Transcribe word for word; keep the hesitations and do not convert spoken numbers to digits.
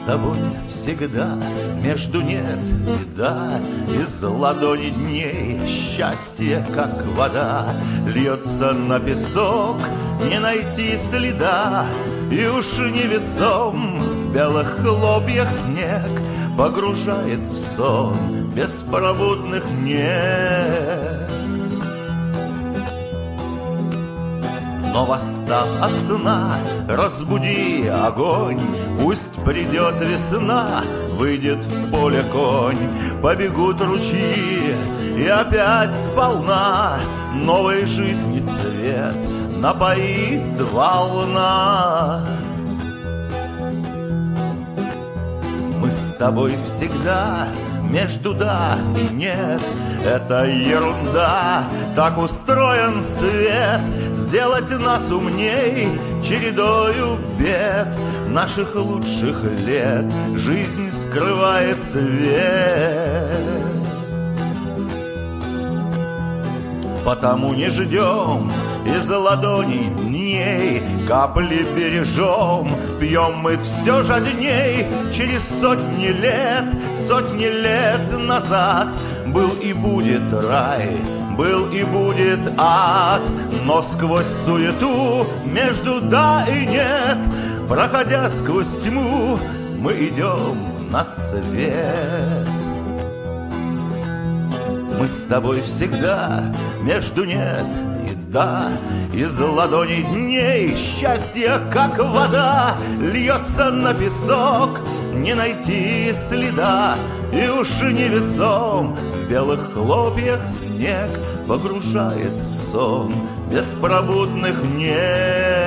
тобой всегда между нет и да, из ладони дней счастье, как вода, льется на песок, не найти следа. И уж невесом в белых хлопьях снег погружает в сон беспробудных нет. Но восстав от сна, разбуди огонь, пусть придет весна, выйдет в поле конь, побегут ручьи, и опять сполна новой жизни цвет напоит волна. Мы с тобой всегда между да и нет, это ерунда, так устроен свет, сделать нас умней чередою бед наших лучших лет. Жизнь скрывает свет, потому не ждем из ладоней дней, капли бережем, пьем мы все жадней. Через сотни лет, сотни лет назад был и будет рай, был и будет ад. Но сквозь суету между да и нет, проходя сквозь тьму, мы идем на свет. Мы с тобой всегда между нет и да, из ладоней дней счастье, как вода, льется на песок, не найти следа. И уж невесом в белых хлопьях снег погружает в сон беспробудных нет.